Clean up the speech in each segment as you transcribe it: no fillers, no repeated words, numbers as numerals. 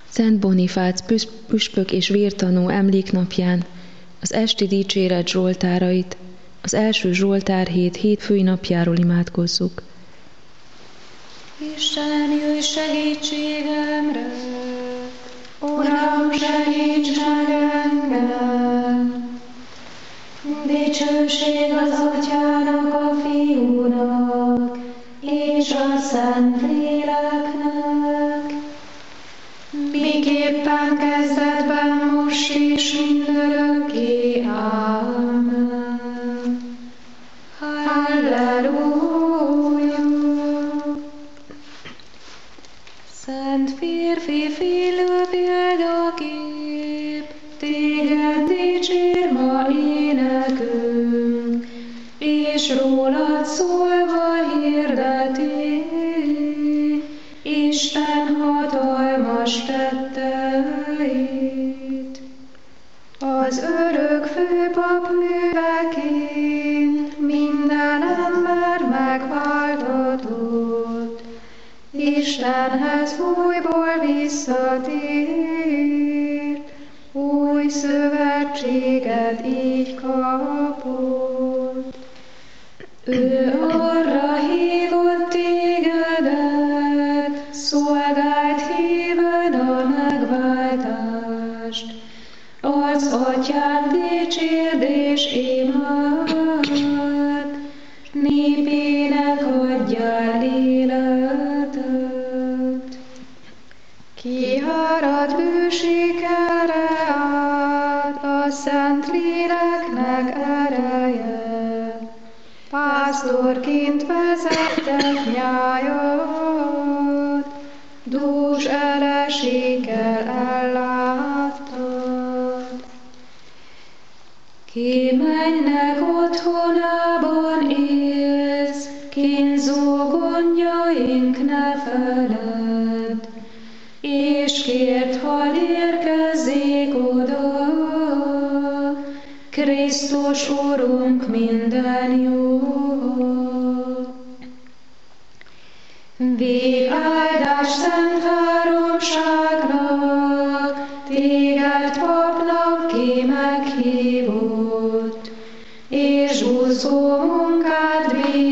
Szent Bonifác püspök és vértanú emléknapján az esti dicséret zsoltárait az első zsoltárhét hétfői napjáról imádkozzuk. Isten, jöjj segítségemre! Uram, segíts meg engem! Dicsőség az Atyának, a Fiúnak és a Szentléleknek, miképpen kezdetben, most és mindörökké. Ámen. Halleluja! Szent férfi, félő példakép, téged dicsér ma énekünk, és rólad szólva hirdeti Isten hatalmas tetteit. Az örök főpap műveként minden ember megváltatott, Istenhez újból visszatér, új szövetséget így kapott. Ő arra hívott tégedet, szolgált híven a megváltást, az Atyát dicsérd és imád, népének adjál életet. Kiárad bőségre át a Szentléleknek ereje, pásztorként vezettek nyájat, dús eleséggel elláttad. Ki mennek otthonában élsz, kínzó gondjaink ne feledd, és kérd, hadd érkezzék oda, Krisztus Urunk minden jó. Végáldás szent háromságnak, téged papnak ki meghívott, és úszó munkád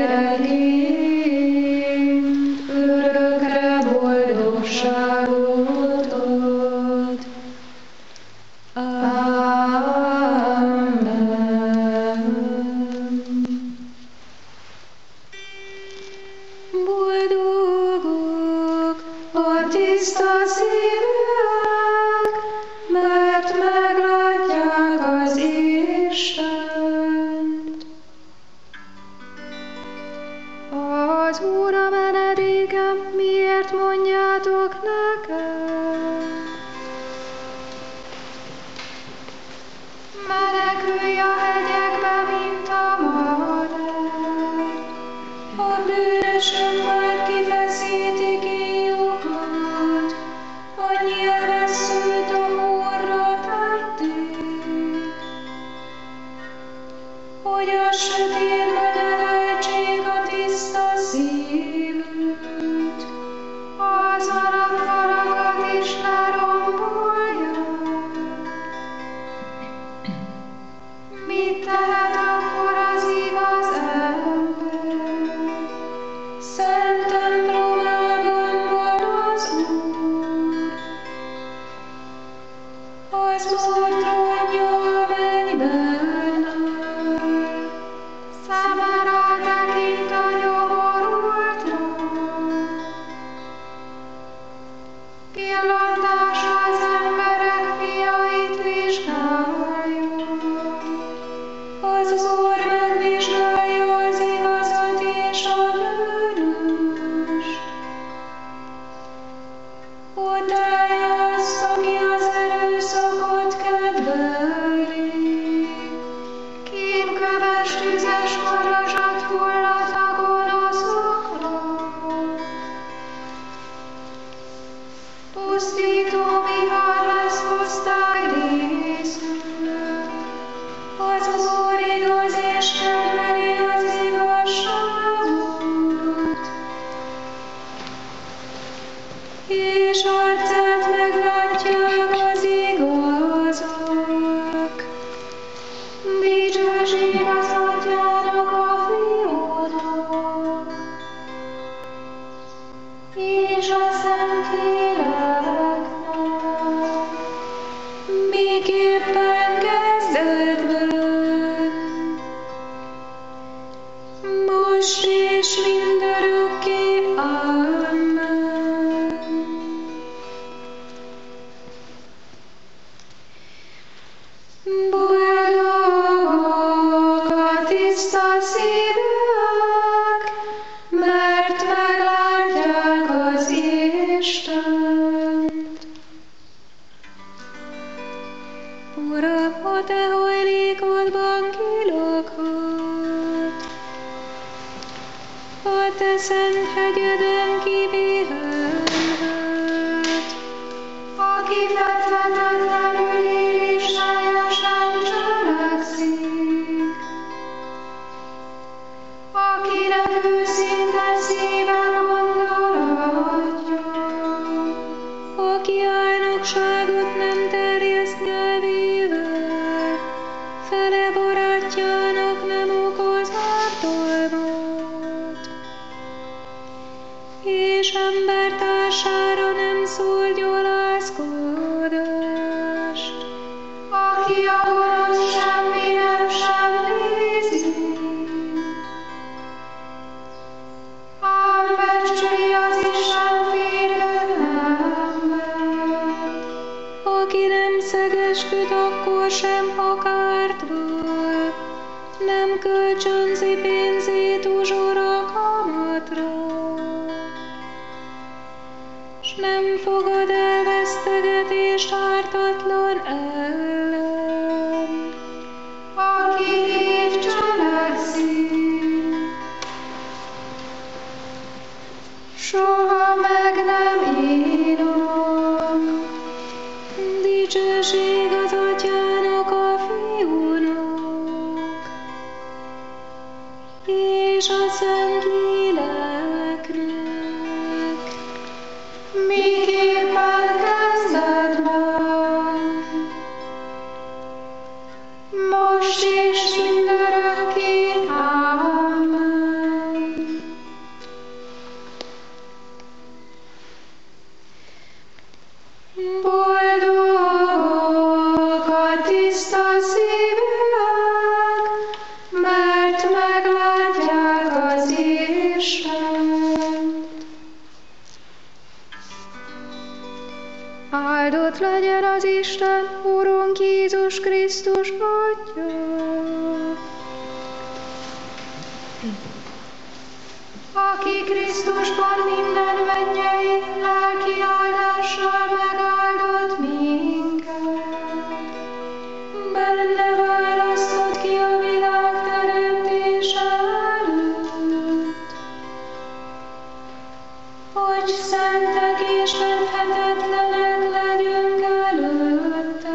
béreként örökre boldogságot ad. Amen. Boldogok a tiszta szívűek, mert meglátják az Istent. Az Úr a menedékem, miért mondjátok nekem? Menekülj a hegyekbe, mint a madár. A bűnösök már kifeszíti kíjukat, a nyilvesszőt a húrra tették, hogy a sötétben elejtsék a tiszta szívűt, az aranyfalakat is lerombolják. Mit tehet akkor az igaz ember? Szent templomában van az Úr. Az Úr trónja a mennyben áll, számára tekint a nyomorultra. Pillantása az emberek fiait vizsgálja. Az Úr megvizsgálja az igazat és a bűnöst. Utálja azt, aki az erőszakot kedveli. Kínköves tüzes varázsat hullat a gonoszokra. Pusztító vihar lesz osztály részül. Az Úr igaz és kedveli az igazságot, és arcát meglátja és a Szentléleknek, miképpen kezdetben, most és mindörökké. Amen. Boldogok a tiszta szívűek, mert meglátják az Istent. Uram, a te hajlékodban kilakhat, a te szent hegyeden kipihenhet, aki fethetetlenül él és teljesen cselekszik, akinek őszinte szíve gondolatja, aki álnokságot nem terjeszt nyelvével, fele barátjának nem okoz ártalmat, és embertársára nem szól gyalázkodást, aki a gonosz semminek sem nézi, ám becsüli az Isten félő embert, aki nem szegesküd akkor sem, ha kárt val, nem kölcsönzi pénzét uzsora kamatra, s nem fogad el vesztegetést ártatlan ellen, aki így cselekszik, soha meg nem írok. Dicsőség az Atyának, a Fiúnak, és a Szentléleknek, miképpen kezdetben, most és mindörökké. Amen. Boldogok a tiszta szívűek, mert meglátják az Istent. Áldott legyen az Isten, Urunk Jézus Krisztus Atya. Aki Krisztusban minden mennyei lelki áldással megáldott minket. Benne választott ki a világ teremtése előtt, hogy szentek és menthetetlenek legyünk előtte.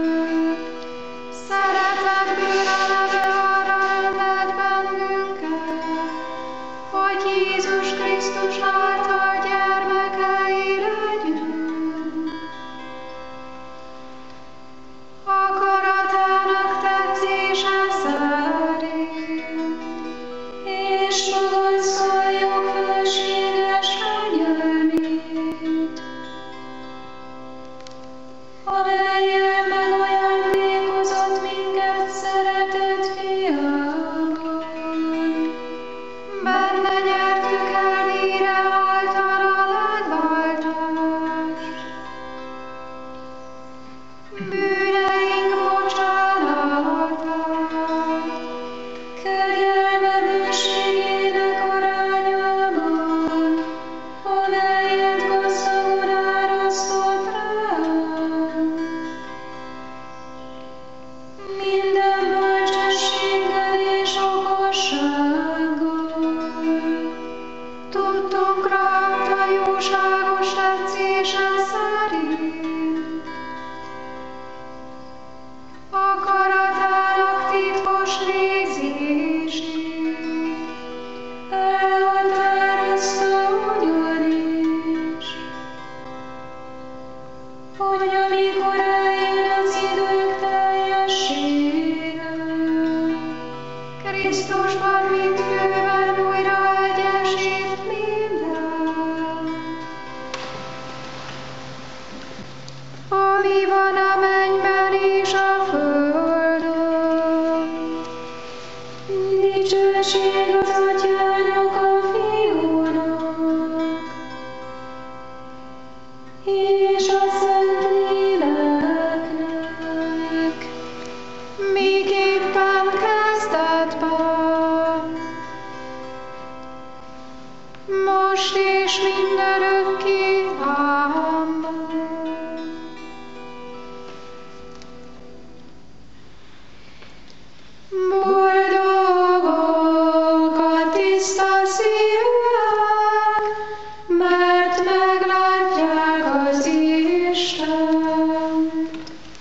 Szeretetből eleve arra rendelt bennünket, hogy Jézus Krisztus által gyermekei legyünk. Akaratának tetszése szerint, és magasztaljuk fölséges kegyelmét, amellyel megajándékozott minket szeretett Fiában. Benne nyertük el híre által a megváltást, bűneink bocsánatát, kegyelme bőségének arányában, amelyet gazdagon árasztott ránk. Minden bölcsességgel és okossággal tudtunkra adta jóságos tetszése szerint, akaratának titkos végzését elhatározta ugyanis, hogy amikor eljön az idők teljessége, Krisztusban mindfőben újra egyesít minden, és a földön. Dicsőség az Atyának, a Fiúnak, és a Szentléleknek, miképpen kezdetben, most és mindörökké. Amen. Boldogok a tiszta szívűek, mert meglátják az Istent.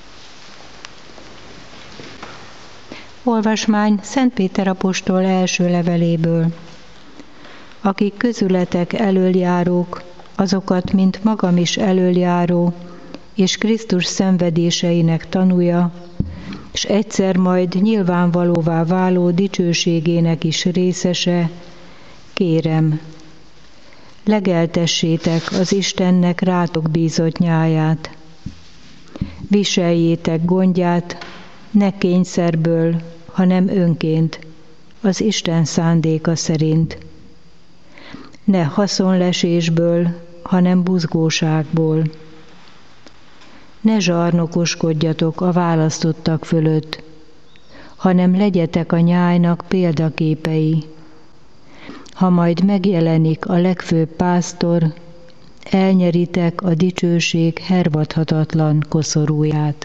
Olvasmány Szent Péter apostol első leveléből. Akik közületek elöljárók, azokat, mint magam is elöljáró, és Krisztus szenvedéseinek tanúja, és egyszer majd nyilvánvalóvá váló dicsőségének is részese, kérem, legeltessétek az Istennek rátok bízott nyáját. Viseljétek gondját, ne kényszerből, hanem önként, az Isten szándéka szerint. Ne haszonlesésből, hanem buzgóságból. Ne zsarnokoskodjatok a választottak fölött, hanem legyetek a nyájnak példaképei. Ha majd megjelenik a legfőbb pásztor, elnyeritek a dicsőség hervadhatatlan koszorúját.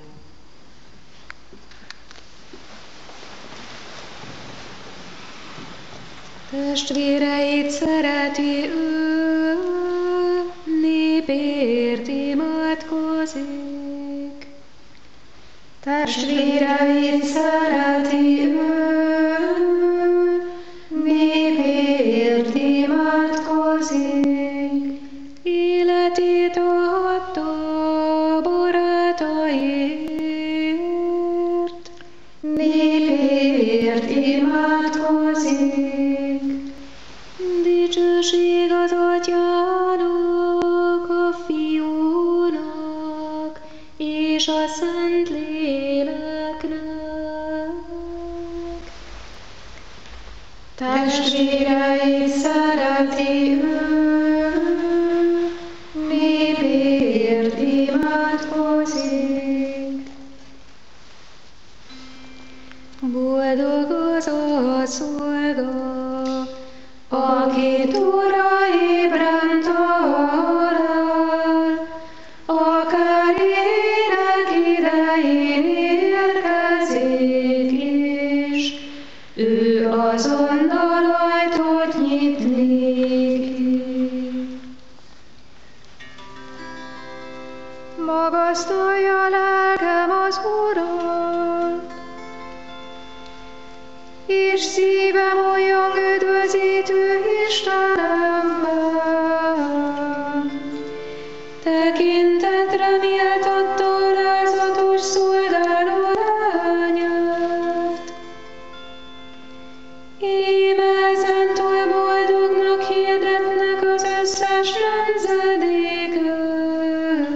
Testvéreit szereti ő, népért imádkozik. Testvéreit szereti ő, népért imádkozik. Életét adta barátaiért, népért imádkozik. Dicsőség az Atyának, a Fiúnak, és a Szentléleknek. Testvéreit szereti ő, népért imádkozik. Boldog az a szolga, akit Ura ébren talál, akár ének idején érkezik is, ő azonnal ajtót nyit néki. Magasztalja lelkem az Urat, és szívem olyan üdvözítő Istenemben. Tekintetre méltatta alázatos szolgáló lányát. Íme ezentúl boldognak hirdetnek az összes nemzedékek,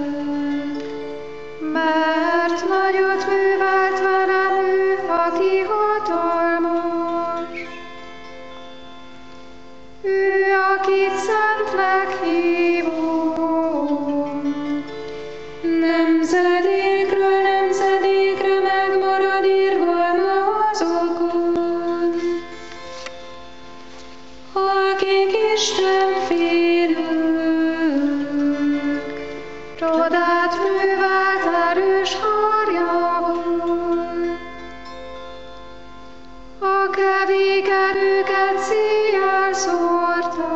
mert nagyot művelt velem ő, aki hatalmas. Ő, akit szentnek hívunk, nemzedékről nemzedékre megmarad irgalma azokon, akik Isten félők. Csodát művelt erős harjával, a kevék erőket széjjel szórta,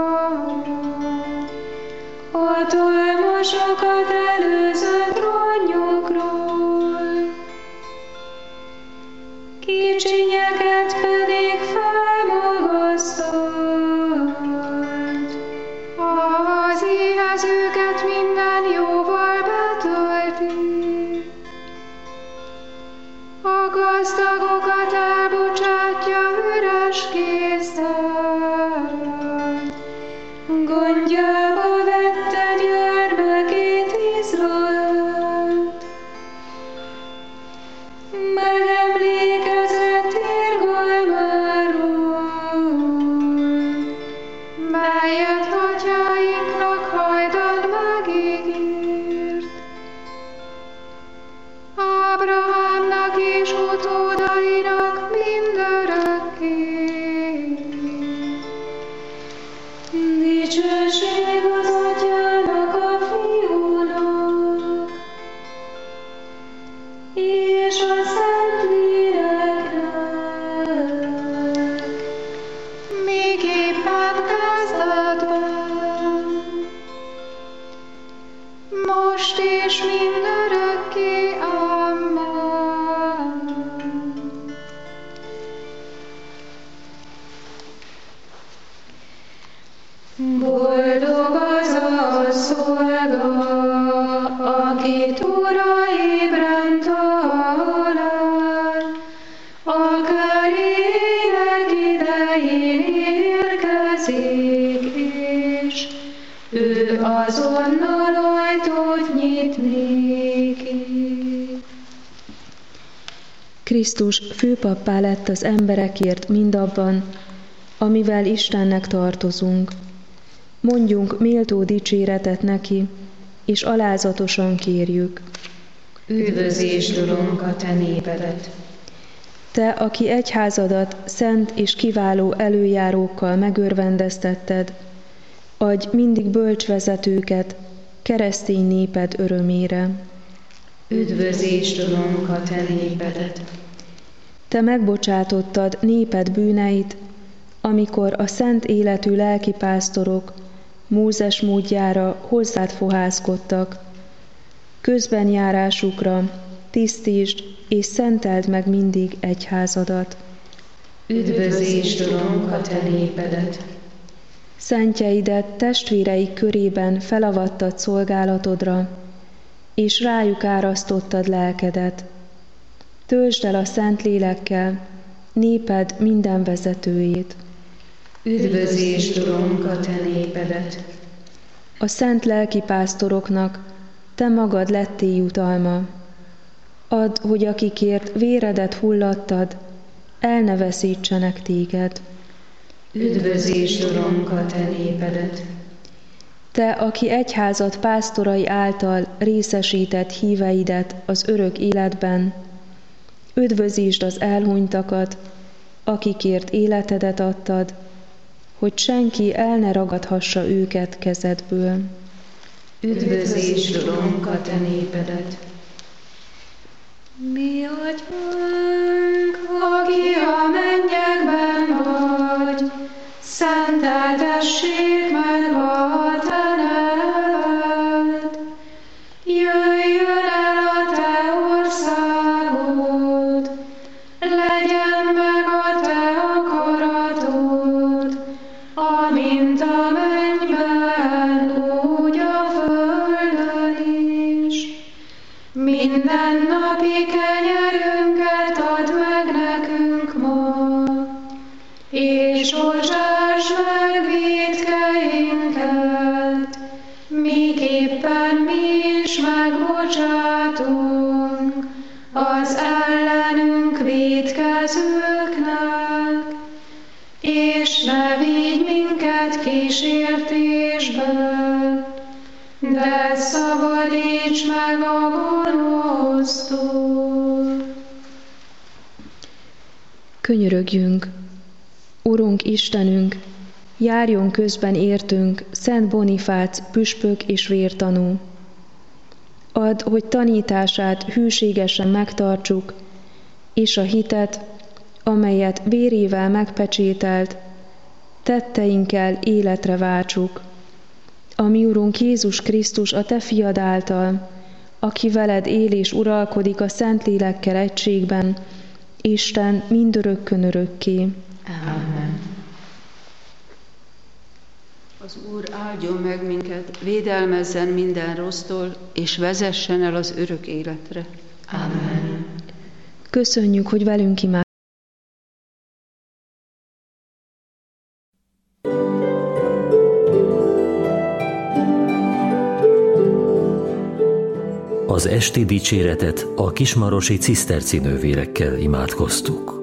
hatalmasokat előzött ronnyokról, kicsinyeket pedig felmagasztott, az éhezőket minden jóval betölti, a gazdagokat elbocsátja üres kézzel, gondjába vette gyermekét Izraelt. most és mindörökké. Amen. Boldog az a szolga, akit Ura ébren talál, akár ének idején érkezik, és ő azonnal ajtót nyit néki. Krisztus főpappá lett az emberekért mindabban, amivel Istennek tartozunk. Mondjunk méltó dicséretet neki, és alázatosan kérjük. Üdvözlést, Urunk, a te népedet! Te, aki egyházadat szent és kiváló előjárókkal megörvendeztetted, adj mindig bölcs vezetőket keresztény néped örömére. Üdvözlést, Urunk, a te népedet! Te megbocsátottad néped bűneit, amikor a szent életű lelkipásztorok Mózes módjára hozzád fohászkodtak. Közbenjárásukra tisztítsd és szenteld meg mindig egyházadat. Üdvözlést, Urunk, a te népedet! Szentjeidet testvéreik körében felavattad szolgálatodra, és rájuk árasztottad lelkedet. Töltsd el a Szentlélekkel néped minden vezetőjét. Üdvözlést, Urunk, a te népedet! A szent lelkipásztoroknak te magad lettél jutalma. Add, hogy akikért véredet hullattad, el ne veszítsenek téged. Üdvözlést, Urunk, a te népedet! Te, aki egyházad pásztorai által részesített híveidet az örök életben, üdvözítsd az elhunytakat, akikért életedet adtad, hogy senki el ne ragadhassa őket kezedből. Üdvözlést, Urunk, a te népedet! Mi atyánk, aki a mennyekben vagy, szenteltessék meg a te neved. Jöjjön el a te országod, legyen meg a te akaratod, amint a mennyben, úgy a földön is. Mindennapi kenyerünket add meg nekünk ma, és bocsásd meg vétkeinket, miképpen mi is megbocsátunk az ellenünk vétkezőknek, és ne vigy minket kísértésbe, de szabadíts meg a gonosztól. Könyörögjünk! Urunk Istenünk, járjon közben értünk Szent Bonifác püspök és vértanú. Add, hogy tanítását hűségesen megtartsuk, és a hitet, amelyet vérével megpecsételt, tetteinkkel életre váltsuk. A mi Urunk Jézus Krisztus a te fiad által, aki veled él és uralkodik a Szentlélekkel egységben, Isten mindörökkön örökké. Amen. Az Úr áldjon meg minket, védelmezzen minden rossztól, és vezessen el az örök életre. Amen. Köszönjük, hogy velünk imádkozol. Az esti dicséretet a kismarosi ciszterci nővérekkel imádkoztuk.